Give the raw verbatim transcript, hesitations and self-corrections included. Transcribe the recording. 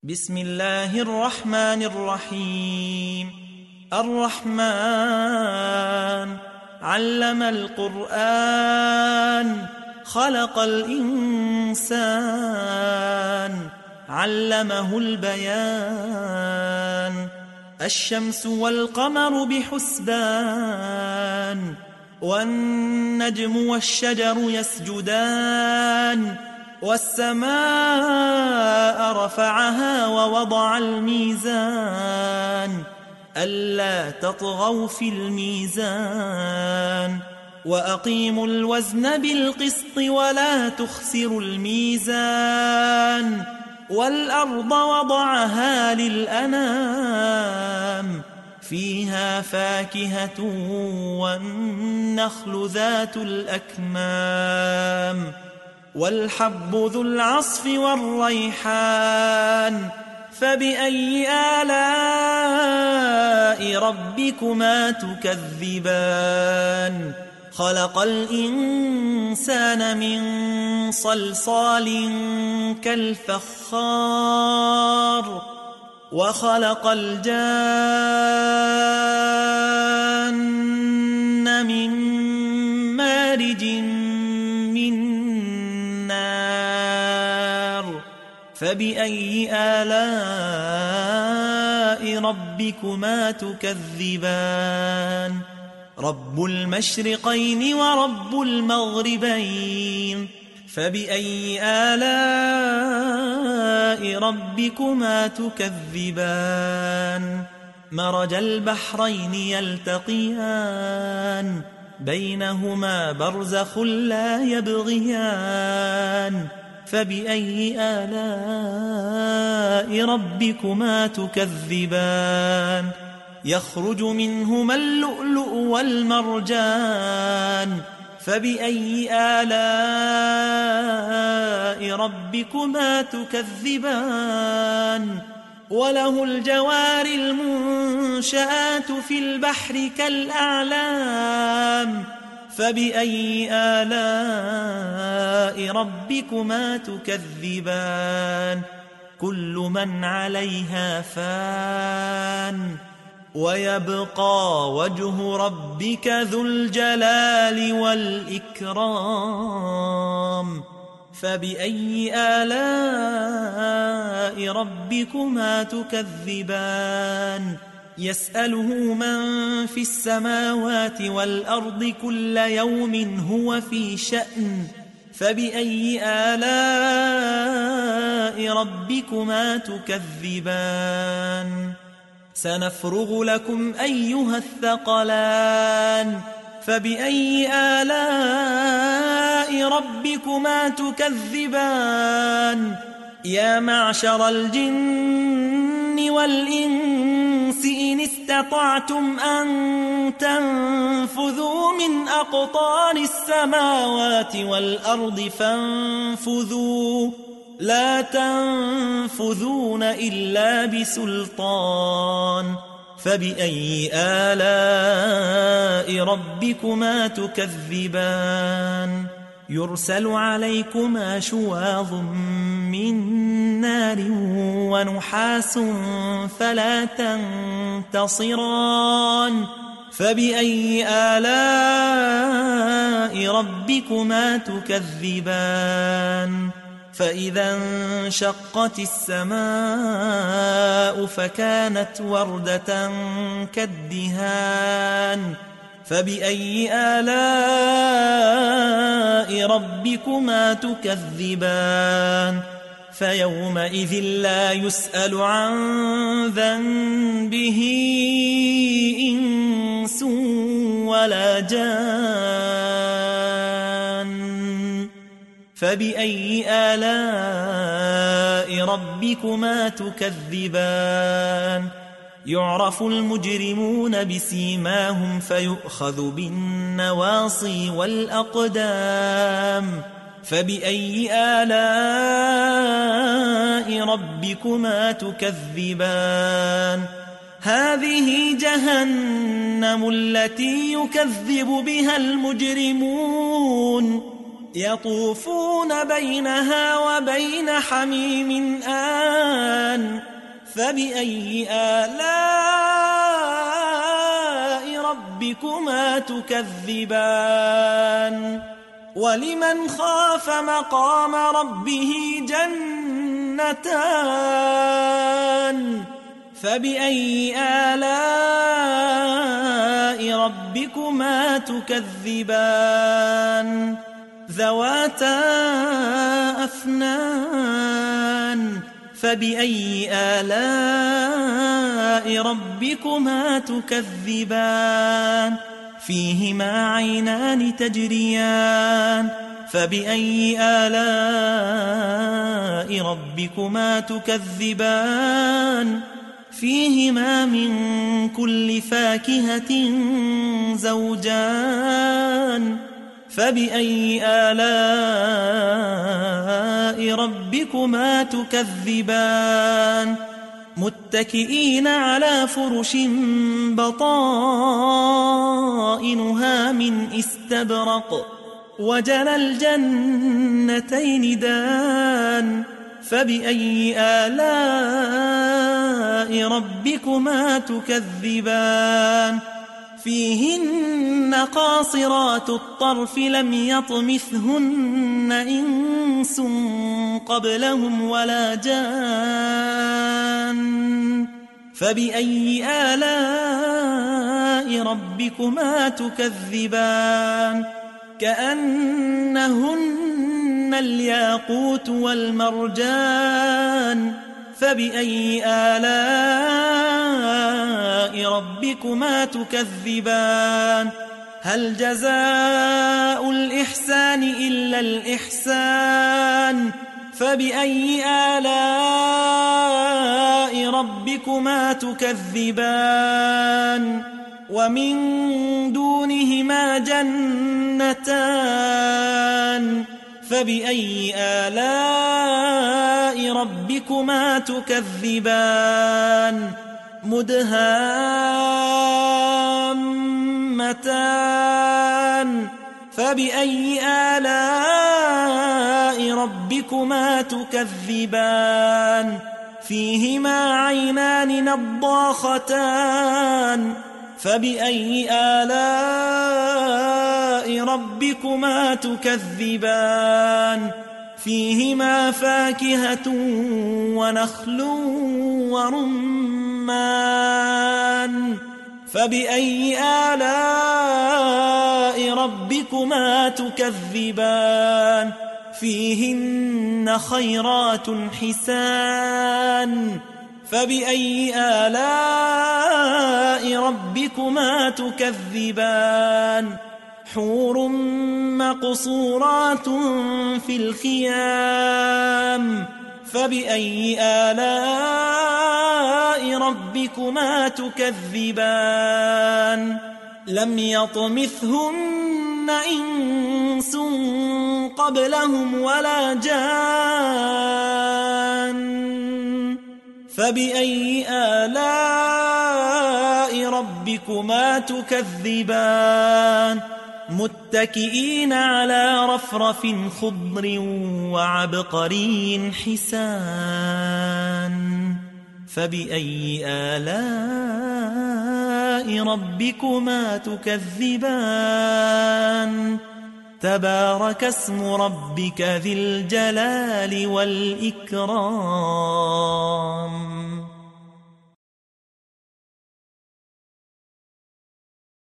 بسم الله الرحمن الرحيم. الرحمن علم القرآن خلق الإنسان علمه البيان. الشمس والقمر بحسبان والنجم والشجر يسجدان. والسماء رفعها ووضع الميزان ألا تطغوا في الميزان وأقيموا الوزن بالقسط ولا تخسروا الميزان. والأرض وضعها للأنام فيها فاكهة والنخل ذات الأكمام والحب ذو العصف والريحان. فبأي آلاء ربكما تكذبان؟ خلق الإنسان من صلصال كالفخار وخلق الجان من مارج من نار. فبأي آلاء ربكما تكذبان؟ رب المشرقين ورب المغربين. فبأي آلاء ربكما تكذبان؟ مرج البحرين يلتقيان بينهما برزخ لا يبغيان. فبأي آلاء ربكما تكذبان؟ يخرج منهما اللؤلؤ والمرجان. فبأي آلاء ربكما تكذبان؟ وله الجوار المنشآت في البحر كالأعلام. فبأي آلاء ربكما تكذبان؟ كل من عليها فان ويبقى وجه ربك ذو الجلال والإكرام. فبأي آلاء ربكما تكذبان؟ يسأله من في السماوات والأرض كل يوم هو في شأن. فبأي آلاء ربكما تكذبان؟ سنفرغ لكم أيها الثقلان. فبأي آلاء ربكما تكذبان؟ يا معشر الجن والإنس إن استطعتم أن تنفذوا من أقطار السماوات والأرض فانفذوا لا تنفذون إلا بسلطان. فبأي آلاء ربكما تكذبان؟ يرسل عليكما شواظ من نار ونحاس فلا تنتصران. فبأي آلاء ربكما تكذبان؟ فإذا انشقت السماء فكانت وردة كالدهان. فبأي آلاء ربكما تكذبان؟ فيومئذ لا يسأل عن ذنبه إنس ولا جان. فبأي آلاء ربكما تكذبان؟ يعرف المجرمون بسيماهم فيؤخذ بالنواصي والأقدام. فبأي آلاء ربكما تكذبان؟ هذه جهنم التي يكذب بها المجرمون يطوفون بينها وبين حميم آن فبأي آلاء ربكما تكذبان ولمن خاف مقام ربه جنتان فبأي آلاء ربكما تكذبان ذواتا أفنان فبأي آلاء ربكما تكذبان فيهما عينان تجريان فبأي آلاء ربكما تكذبان فيهما من كل فاكهة زوجان فبأي آلاء ربكما تكذبان متكئين على فرش بطائنها من استبرق وجنى الجنتين دان فبأي آلاء ربكما تكذبان فيهن قاصرات الطرف لم يطمثهن إنس قبلهم ولا جان فبأي آلاء ربكما تكذبان كأنهن الياقوت والمرجان فبأي آلاء ربكما تكذبان هل جزاء الإحسان إلا الإحسان فبأي آلاء ربكما تكذبان ومن دونهما جنتان فبأي آلاء ربكما تكذبان مدهامتان فبأي آلاء ربكما تكذبان فيهما عينان نضاختان فبأي آلاء ربكما تكذبان فيهما فاكهة ونخل ورمان فبأي آلاء ربكما تكذبان فيهن خيرات حسان فبأي آلاء ربكما تكذبان حور مقصورات في الخيام فبأي آلاء ربكما تكذبان لم يطمثهن إنس قبلهم ولا جان فبأي آلاء ربكما تكذبان متكئين على رفرف خضر وعبقري حسان فبأي آلاء ربكما تكذبان تبارك اسم ربك ذي الجلال والإكرام